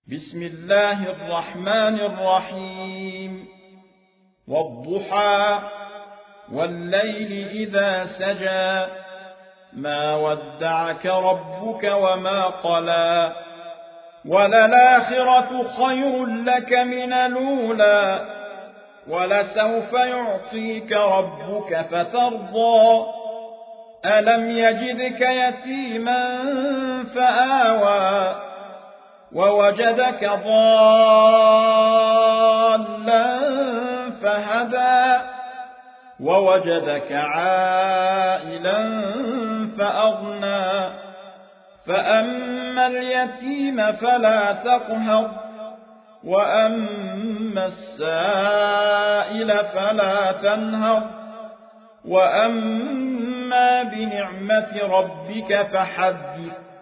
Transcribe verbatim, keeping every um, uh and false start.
بسم الله الرحمن الرحيم والضحى والليل إذا سجى ما ودعك ربك وما قلى وللآخرة خير لك من الأولى ولسوف يعطيك ربك فترضى ألم يجدك يتيما فآوى ووجدك ضالا فهدى ووجدك عائلا فأغنى فأما اليتيم فلا تقهر وأما السائل فلا تنهر وأما بنعمة ربك فحدث